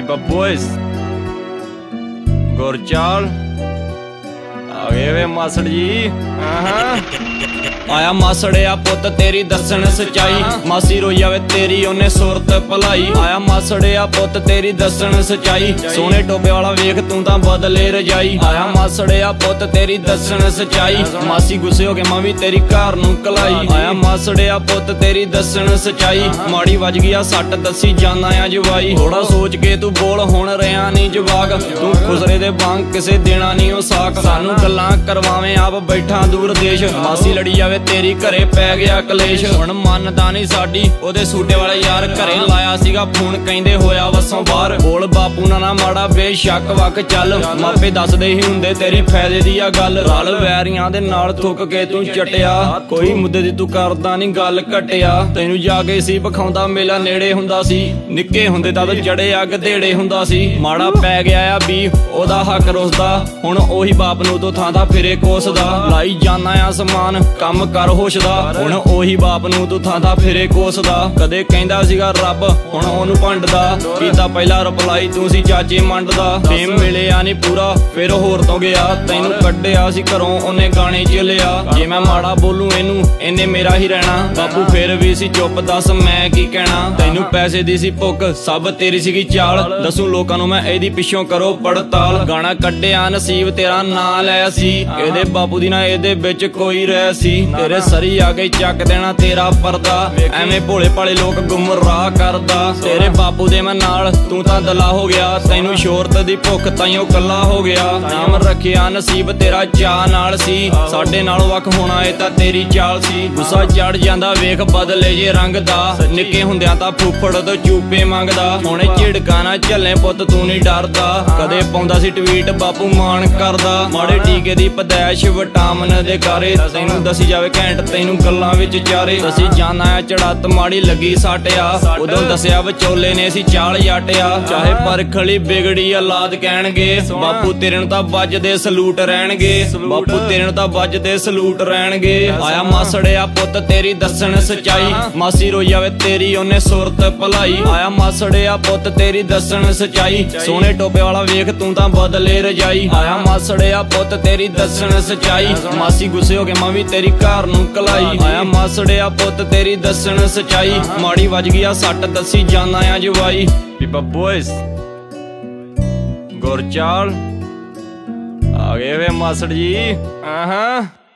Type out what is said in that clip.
बब्बोइस गुरचाल आ गए वे मासड़ जी। आया मासड़िया पुत तेरी दसन सच्चाई, मासी रोई आवे तेरी ओने सुरत भलाई। आया मासड़िया पुत तेरी दसन सच्चाई, सोने टोपे वाला वेख तू तां बदले रजाई। आया मासड़िया पुत तेरी दसन सच्चाई, मासी गुस्से हो के मां भी तेरी घर नूं कलाई। आया मासड़िया पुत तेरी दसन सच्चाई, माड़ी वज गया सट दसी जाना आ जवाई। थोड़ा सोच के तू बोल हुण रिया नी जवाग, तू खुसरे दे वांग किसे देना नी ओ साक। सानू गल्लां करवावें आप बैठा दूर देश, मासी लड़ी आवे तेरी घरे पै गया कलेश। हुण मनदा नी साडी ओदे सूटे वाले यार, घरे लाया सीगा फोन कहिंदे होया वसों बाहर। बोल बापू ना माड़ा बेशक वक चल, मापे दसदे ही हुंदे तेरी फायदे दी आ गल। रल वैरियां दे नाल थुक के तू चटिया, कोई मुद्दे दी तू करदा नी गल घटिया। तैनू जाके सी पखाउंदा मेला नेड़े हुंदा सी, निक्के हुंदे तद जड़े अग देड़े हुंदा सी। माड़ा पै गया आ बी ओदा हक रुसदा, हुण ओही बाप नू तो थां दा फिरे कोसदा। लाई जाना आ समान कम कर होशदा, हुण ओही बाप नू तू थां दा फिरे कोसदा। कदे कहंदा सीगा रब हुण ओनू भंडदा, कीता पहला रिप्लाई तू सी चाचे मंडदा। फेम मिलिया नी पूरा फिर होर तो गया, तैनू कड्डिया सी घरों ओने गाने च लिया। जे मैं माड़ा बोलूं इनू इन्ने मेरा ही रहना, बापू फिर भी सी चुप दस मैं की कहना। तैनू पैसे दी सी भुख सब तेरी सीगी चाल, दसूं लोकां नू मैं एदी पिछों करो पड़ताल। गाना कड्डिया नसीब तेरा नां लै सी, एदे बापू दी ना एदे बिच कोई रह सी। तेरे सरी आ गई चक देना तेरा पर्दा, एवें भोले भाले लोग गुमराह करदा। तेरे बापू दे मैं नाल तू तां दला हो गया, तैनू शोहरत दी भुख ताइयों कल्ला हो गया। नाम रखिया नसीब तेरा चाह नाल सी, साडे नालों वख होना ए तां तेरी चाल सी। गुस्सा चढ़ जांदा वेख बदले जे रंग दा, निक्के हुंदियां तां फुफड़ तो चूपे मंगदा। हुणे झिड़का ना झल्ले पुੱਤ तू नहीं डरदा, कदे पाउंदा सी ट्वीट बापू मान करदा। माड़े टीके दी पदैश विटामिन दे कारे, तैनू दसी जावे घैंट तैनू गल्लां विच चारे। दसी जाना आ चड़त माड़ी लगी साटिया, उदों दसिया विचोले ने सी चाल जाटिया। चाहे परखली बिगड़ी औलाद कहणगे, बापू तेरे नूं तां वजदे सलूट रहणगे। बापू तेरे नूं तां वजदे सलूट रहणगे। आया मासड़िया पुत तेरी दसन सच्चाई, मासी रोई आवे तेरी ओने सुरत भलाई। आया मासड़िया पुत तेरी दसन सच्चाई, सोने टोपे वाला वेख तू तां बदले रजाई। आया मासड़िया पुत तेरी दसन सच्चाई, मासी गुस्से हो के मां भी तेरी घर नूं कलाई। आया मासड़िया पुत तेरी दसन सच्चाई, माड़ी वज गया सट दसी जाना आ जवाई। बब्बोइस गुरचाल आ गए वे मासड़ जी।